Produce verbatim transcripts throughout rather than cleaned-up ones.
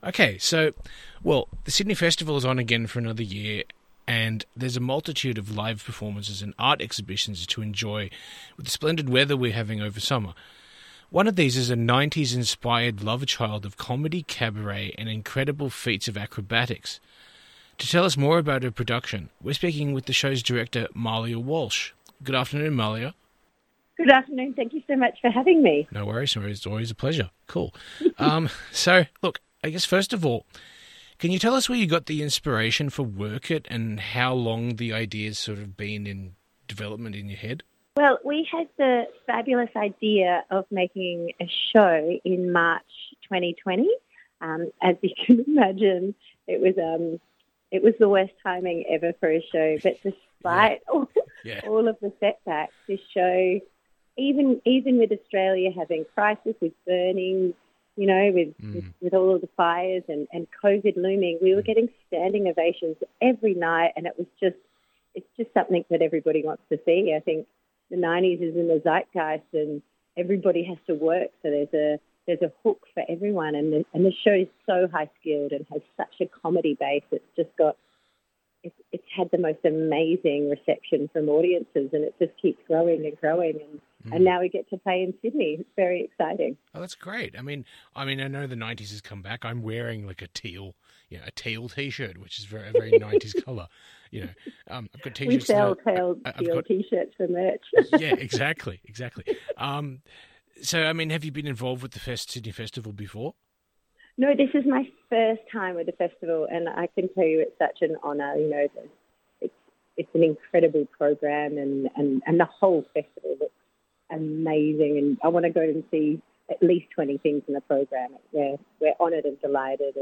Okay, so, well, the Sydney Festival is on again for another year, and there's a multitude of live performances and art exhibitions to enjoy with the splendid weather we're having over summer. One of these is a nineties-inspired love child of comedy, cabaret, and incredible feats of acrobatics. To tell us more about her production, we're speaking with the show's director, Malia Walsh. Good afternoon, Malia. Good afternoon. Thank you so much for having me. No worries. No worries. It's always a pleasure. Cool. um, so, look, I guess first of all, can you tell us where you got the inspiration for Work It and how long the idea's sort of been in development in your head? Well, we had the fabulous idea of making a show in March twenty twenty. Um, as you can imagine, it was um, it was the worst timing ever for a show. But despite yeah. all, yeah. all of the setbacks, this show, even even with Australia having crisis, with burning, you know, with, mm. with, with all of the fires and, and COVID looming, we were getting standing ovations every night, and it was just, it's just something that everybody wants to see. I think the nineties is in the zeitgeist, and everybody has to work, so there's a there's a hook for everyone, and the, and the show is so high skilled and has such a comedy base. It's just got, it's, it's had the most amazing reception from audiences, and it just keeps growing and growing, and Mm. And now we get to play in Sydney. It's very exciting. Oh, that's great. I mean, I mean, I know the nineties has come back. I'm wearing like a teal, you know, a teal T-shirt, which is very, a very nineties colour. You know, um, I've got T-shirts. We sell now. teal, I, teal got... T-shirts for merch. Yeah, exactly, exactly. Um, so, I mean, have you been involved with the Fest Sydney Festival before? No, this is my first time with the festival, and I can tell you it's such an honour. You know, it's it's an incredible program, and, and, and the whole festival looks amazing, and I want to go and see at least twenty things in the program. We're, we're honoured and delighted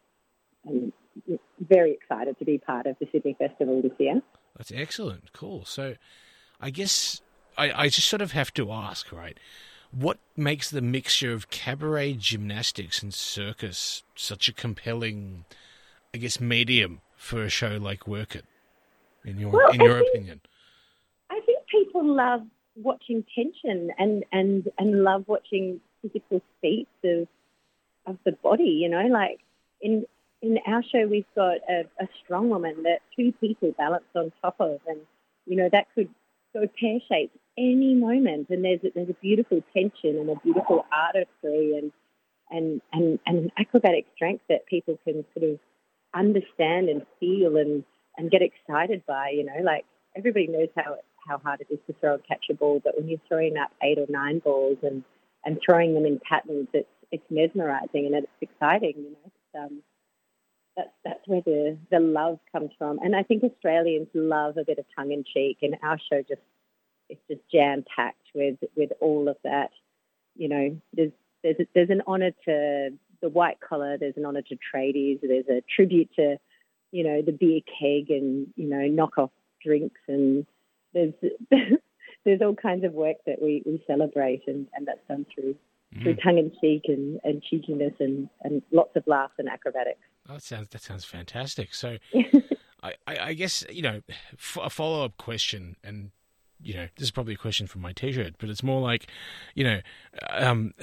and, and very excited to be part of the Sydney Festival this year. That's excellent. Cool. So I guess I, I just sort of have to ask, right, what makes the mixture of cabaret, gymnastics and circus such a compelling, I guess, medium for a show like Work It, in your, well, in your I think, opinion? I think people love watching tension and, and, and love watching physical feats of of the body, you know, like in in our show we've got a, a strong woman that two people balance on top of, and, you know, that could go pear-shaped any moment, and there's a, there's a beautiful tension and a beautiful artistry and, and, and, and an acrobatic strength that people can sort of understand and feel and, and get excited by, you know, like everybody knows how it how hard it is to throw and catch a ball, but when you're throwing up eight or nine balls and, and throwing them in patterns, it's it's mesmerising and it's exciting, you know. It's, um, that's that's where the, the love comes from. And I think Australians love a bit of tongue-in-cheek, and our show just it's just jam-packed with, with all of that. You know, there's there's there's an honour to the white collar, there's an honour to tradies, there's a tribute to, you know, the beer keg and, you know, knock-off drinks, and There's there's all kinds of work that we, we celebrate, and, and that's done through mm. through tongue-in-cheek and, and cheekiness and, and lots of laughs and acrobatics. Oh, that sounds that sounds fantastic. So I, I, I guess, you know, f- a follow-up question, and, you know, this is probably a question from my T-shirt, but it's more like, you know, um,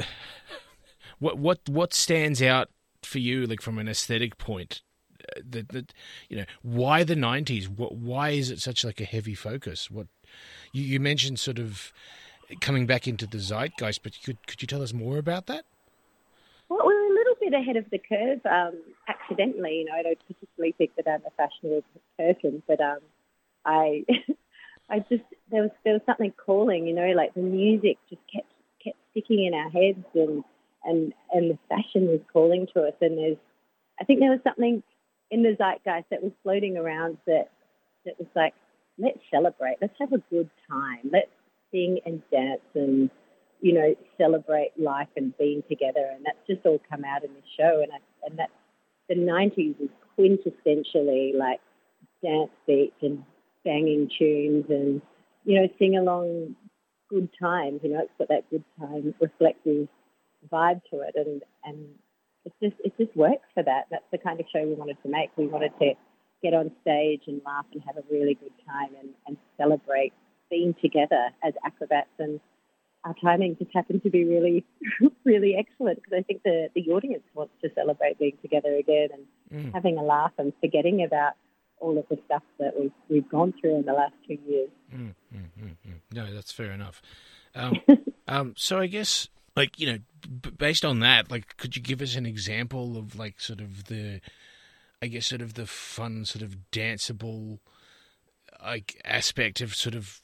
what what what stands out for you, like from an aesthetic point? That, that you know, why the nineties? What, why is it such like a heavy focus? What you, you mentioned, sort of coming back into the zeitgeist, but could could you tell us more about that? Well, we're a little bit ahead of the curve, um, accidentally. You know, I don't particularly think that I'm a fashionable person, but um, I, I just there was there was something calling. You know, like the music just kept kept sticking in our heads, and and and the fashion was calling to us. And there's, I think there was something in the zeitgeist that was floating around that that was like, let's celebrate, let's have a good time, let's sing and dance and, you know, celebrate life and being together. And that's just all come out in the show. And I, and that's, the nineties is quintessentially like dance beats and banging tunes and, you know, sing along good times. You know, it's got that good time reflective vibe to it, and and It just it just works for that. That's the kind of show we wanted to make. We wanted to get on stage and laugh and have a really good time and, and celebrate being together as acrobats. And our timing just happened to be really, really excellent because I think the, the audience wants to celebrate being together again and mm. having a laugh and forgetting about all of the stuff that we've, we've gone through in the last two years. Mm, mm, mm, mm. No, that's fair enough. Um, um, so I guess, like, you know, b- based on that, like, could you give us an example of, like, sort of the, I guess, sort of the fun, sort of danceable, like, aspect of sort of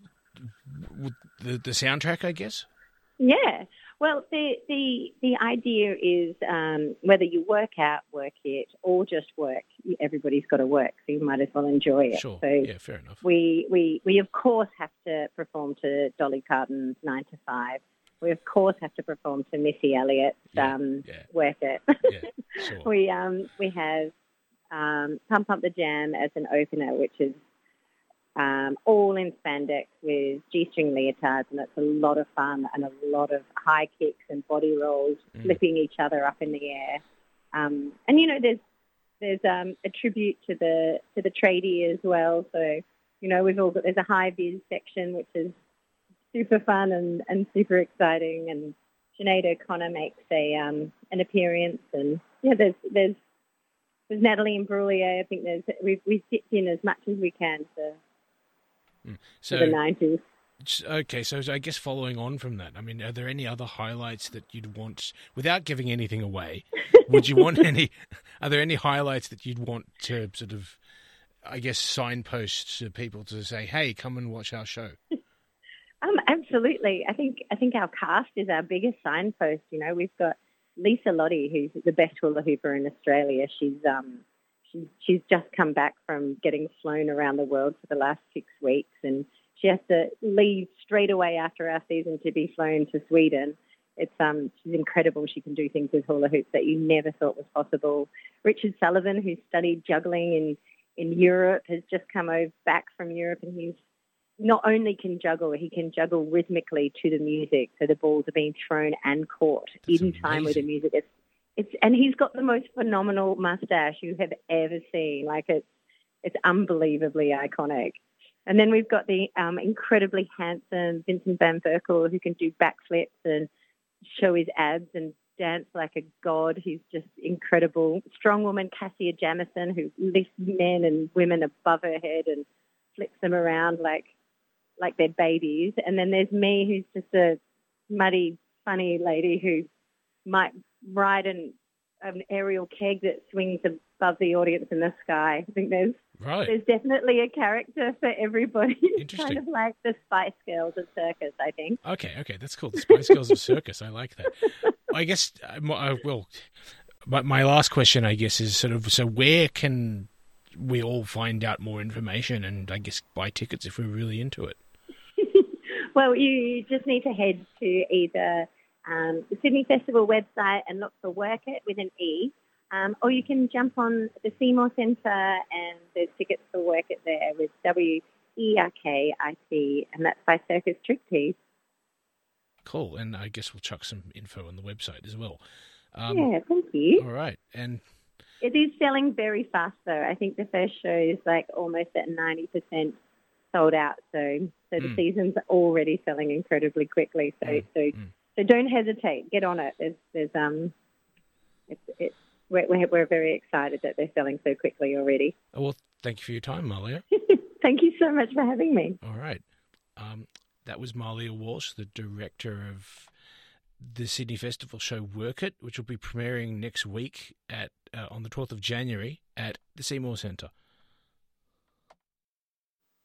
the, the soundtrack, I guess? Yeah. Well, the the the idea is um, whether you work out, work it, or just work, everybody's got to work, so you might as well enjoy it. Sure. So yeah, fair enough. We, we, we, of course, have to perform to Dolly Parton's nine to five. We, of course, have to perform to Missy Elliott's yeah, um, yeah. Work It. yeah, sure. we, um, we have um, Pump Up the Jam as an opener, which is Um, all in spandex with G-string leotards, and it's a lot of fun and a lot of high kicks and body rolls, mm. flipping each other up in the air. Um, and you know, there's there's um, a tribute to the to the tradie as well. So you know, we've all got there's a high vis section which is super fun and, and super exciting. And Sinead O'Connor makes a um, an appearance, and yeah, there's there's there's Natalie Imbruglia. I think there's we we dipped in as much as we can to. So, the nineties. Okay, so I guess following on from that, I mean, are there any other highlights that you'd want, without giving anything away, would you want any, are there any highlights that you'd want to sort of, I guess, signpost to people to say, hey, come and watch our show? Um, absolutely. I think I think our cast is our biggest signpost. You know, we've got Lisa Lottie, who's the best hula hooper in Australia. She's um. She's, she's just come back from getting flown around the world for the last six weeks and she has to leave straight away after our season to be flown to Sweden. It's um, she's incredible. She can do things with hula hoops that you never thought was possible. Richard Sullivan, who studied juggling in, in Europe, has just come over back from Europe and he's not only can juggle, he can juggle rhythmically to the music. So the balls are being thrown and caught That's in amazing. time with the music. It's It's and he's got the most phenomenal mustache you have ever seen. Like it's it's unbelievably iconic. And then we've got the um, incredibly handsome Vincent Van Berkel who can do backflips and show his abs and dance like a god. He's just incredible. Strong woman Cassia Jamison who lifts men and women above her head and flips them around like like they're babies. And then there's me who's just a muddy, funny lady who might ride an, an aerial keg that swings above the audience in the sky. I think there's right. there's definitely a character for everybody. It's Interesting. kind of like the Spice Girls of circus, I think. Okay, okay, that's cool. The Spice Girls of circus. I like that. I guess, uh, well, my, my last question, I guess, is sort of, so where can we all find out more information and, I guess, buy tickets if we're really into it? Well, you just need to head to either Um, the Sydney Festival website and look for Work It with an E, um, or you can jump on the Seymour Centre and there's tickets for Work It there with W E R K I T, and that's by Circus Striptease. Cool, and I guess we'll chuck some info on the website as well. Um, yeah, thank you. All right, and it is selling very fast though. I think the first show is like almost at ninety percent sold out, so so the mm. season's already selling incredibly quickly. So mm. so. Mm. So don't hesitate. Get on it. There's, there's um, it's, it's we're, we're very excited that they're selling so quickly already. Oh, well, thank you for your time, Malia. Thank you so much for having me. All right, um, that was Malia Walsh, the director of the Sydney Festival show Work It, which will be premiering next week at uh, on the twelfth of January at the Seymour Centre.